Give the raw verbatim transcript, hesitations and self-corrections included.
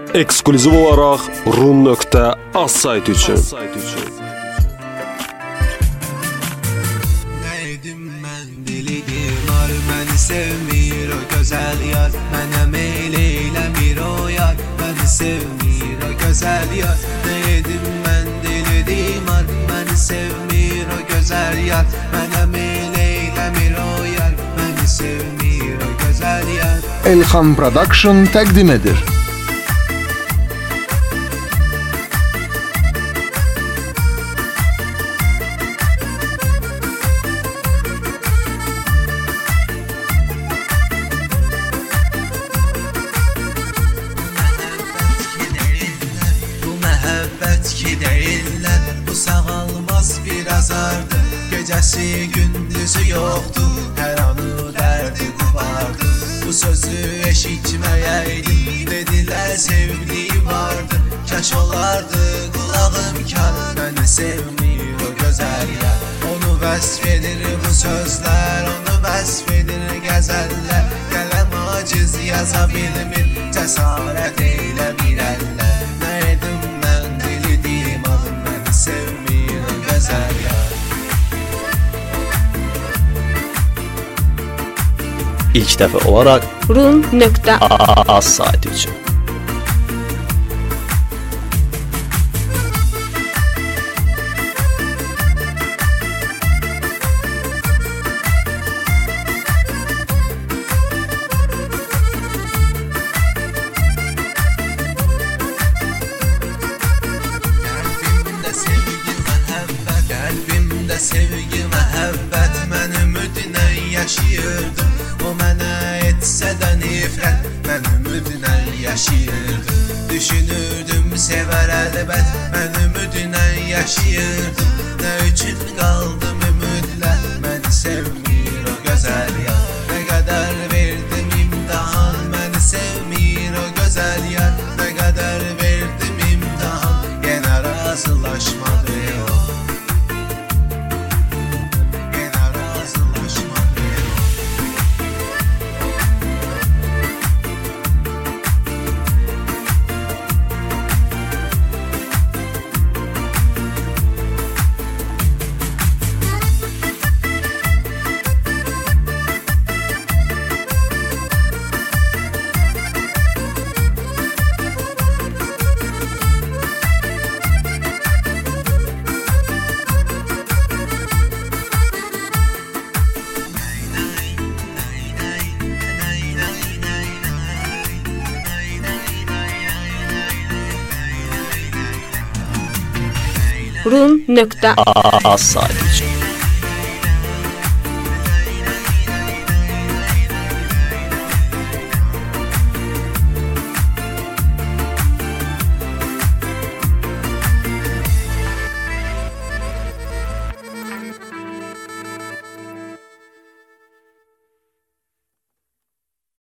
Eksklüziv olaraq rum nöqtə az sayt üçün. Neydim mən dili dimar, məni sevmir o gözəl yar. Mənə meyl eyləmir o yar, məni sevmir o gözəl yar. Neydim mən dili dimar, məni sevmir o gözəl yar. Mənə meyl eyləmir o yar, məni sevmir o gözəl yar. Elxan Production təqdim edir. Bu sağalmaz bir azardır. Gecəsi gündüzü yoxdur, hər anı dərdi qubardır. Bu sözü eşitməyəydim, dedilər sevdiyi vardır. Kaş olardı qulağım kar, məni sevmir o gözəl yar. Onu vəsf edir bu sözlər, onu vəsf edir qəzəllər. Qələm aciz yaza bilmir, cəsarət eylə bir əllər. Nə edim mən dili dimar, məni sevmir o gözəl yar. İlk dəfə olaraq rum nöqtə az sayt üçün. Qəlbimdə sevgi, məhəbbət, mən ümidlə yaşayırdım. O mənə etsə də nifrət, mən ümidlə yaşayırdım. Düşünürdüm sevər əlbət, mən ümidlə yaşayırdım. Nə üçün qaldım ümidlə, məni sevmir o gözəl yar. Nə qədər verdim imtahan, məni sevmir o gözəl yar. Nə qədər verdim imtahan, yenə razılaşmadı o. rum nöqtə az sayt üçün.